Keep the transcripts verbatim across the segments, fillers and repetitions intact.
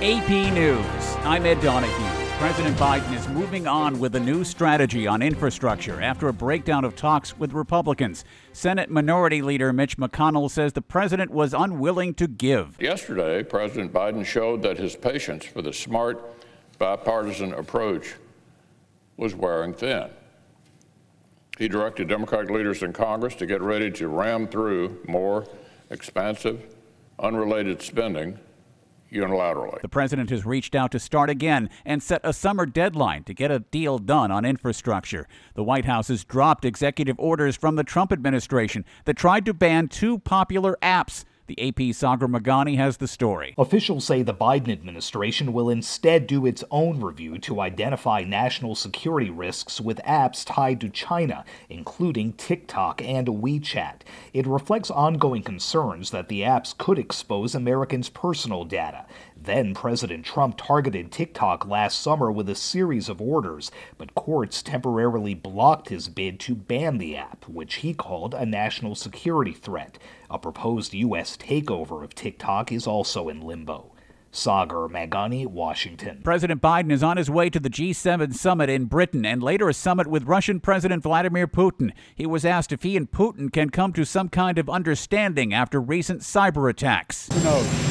A P News. I'm Ed Donahue. President Biden is moving on with a new strategy on infrastructure after a breakdown of talks with Republicans. Senate Minority Leader Mitch McConnell says the president was unwilling to give. Yesterday, President Biden showed that his patience for the smart, bipartisan approach was wearing thin. He directed Democratic leaders in Congress to get ready to ram through more expansive, unrelated spending unilaterally. The president has reached out to start again and set a summer deadline to get a deal done on infrastructure. The White House has dropped executive orders from the Trump administration that tried to ban two popular apps. The A P's Sagar Meghani has the story. Officials say the Biden administration will instead do its own review to identify national security risks with apps tied to China, including TikTok and WeChat. It reflects ongoing concerns that the apps could expose Americans' personal data. Then President Trump targeted TikTok last summer with a series of orders, but courts temporarily blocked his bid to ban the app, which he called a national security threat. A proposed U S takeover of TikTok is also in limbo. Sagar Meghani, Washington. President Biden is on his way to the G seven summit in Britain and later a summit with Russian President Vladimir Putin. He was asked if he and Putin can come to some kind of understanding after recent cyber attacks. Who knows?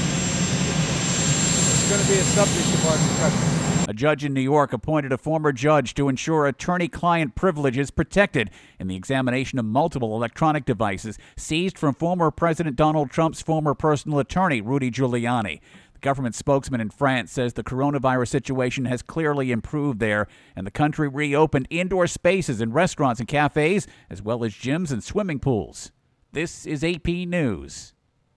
It's going to be a subject of our discussion. A judge in New York appointed a former judge to ensure attorney-client privilege is protected in the examination of multiple electronic devices seized from former President Donald Trump's former personal attorney, Rudy Giuliani. The government spokesman in France says the coronavirus situation has clearly improved there, and the country reopened indoor spaces in restaurants and cafes, as well as gyms and swimming pools. This is A P News.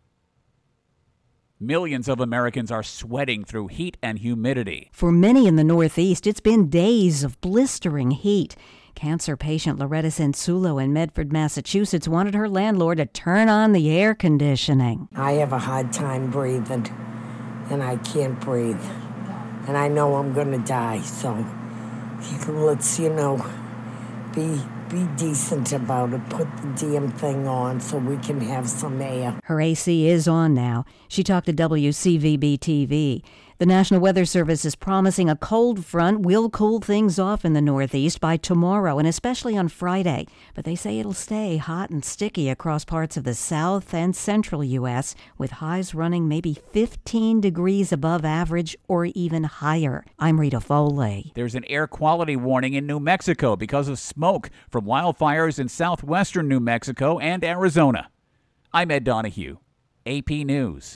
Millions of Americans are sweating through heat and humidity. For many in the Northeast, it's been days of blistering heat. Cancer patient Loretta Sensulo in Medford, Massachusetts, wanted her landlord to turn on the air conditioning. I have a hard time breathing, and I can't breathe. And I know I'm going to die, so let's, you know, be... Be decent about it. Put the damn thing on so we can have some air. Her A C is on now. She talked to W C V B T V. The National Weather Service is promising a cold front will cool things off in the Northeast by tomorrow and especially on Friday. But they say it'll stay hot and sticky across parts of the south and central U S with highs running maybe fifteen degrees above average or even higher. I'm Rita Foley. There's an air quality warning in New Mexico because of smoke from wildfires in southwestern New Mexico and Arizona. I'm Ed Donahue, A P News.